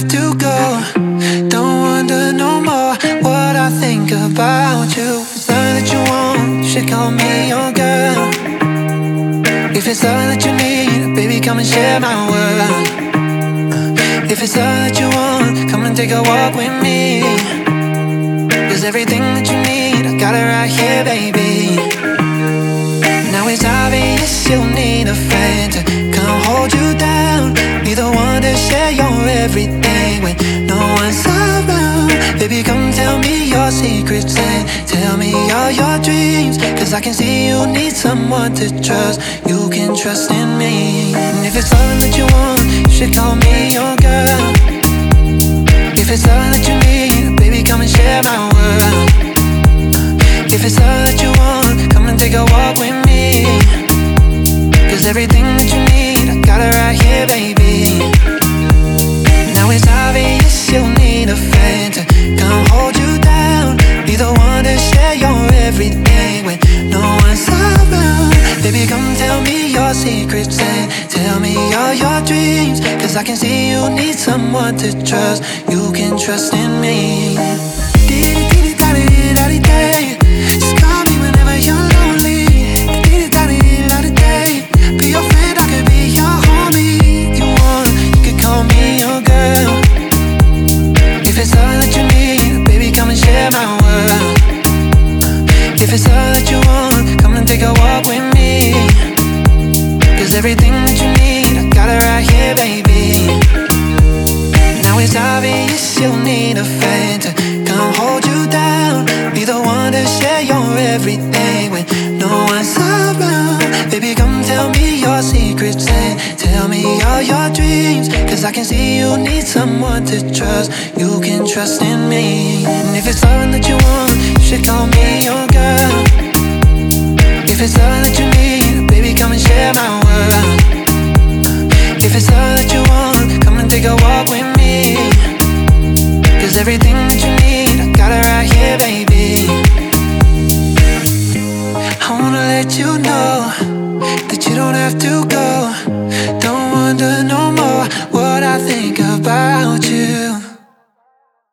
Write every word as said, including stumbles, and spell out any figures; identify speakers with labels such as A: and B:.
A: have to go. Don't wonder no more what I think about you. If it's all that you want, you should call me your girl. If it's all that you need, baby, come and share my world. If it's all that you want, come and take a walk with me. Cause everything that you need, I got it right here, baby. Now it's obvious you'll need a friend to come hold you down. Be the one to share your everything when no one's around. Baby, come tell me your secrets and tell me all your dreams. Cause I can see you need someone to trust. You can trust in me. And if it's all that you want, you should call me your girl. If it's all that you need, baby, come and share my world. If it's all that you want, come and take a walk with me. Cause everything that you need, I got it right here, baby. Now it's obvious you'll need a friend to come hold you down. Be the one to share your everything when no one's around. Baby, come tell me your secrets and tell me all your dreams. Cause I can see you need someone to trust. You can trust in me. Just call me whenever you're lonely. Be your friend, I could be your homie. You want, you could call me your girl. If it's all that you need, baby, come and share my world. If it's all that you want, come and take a walk with me. Cause everything that you need, I got it right here, baby. Now it's obvious you'll need a friend to come hold you down. Be the one to share your everything when no one's around. Baby, come tell me your secrets and tell me all your dreams. Cause I can see you need someone to trust. You can trust in me. And if it's all that you want, you should call me your girl. If it's all that you need, baby, come and share my world. If it's all that you want, come and take a walk with me. Cause everything that you need, I got it right here, baby. I wanna let you know that you don't have to go.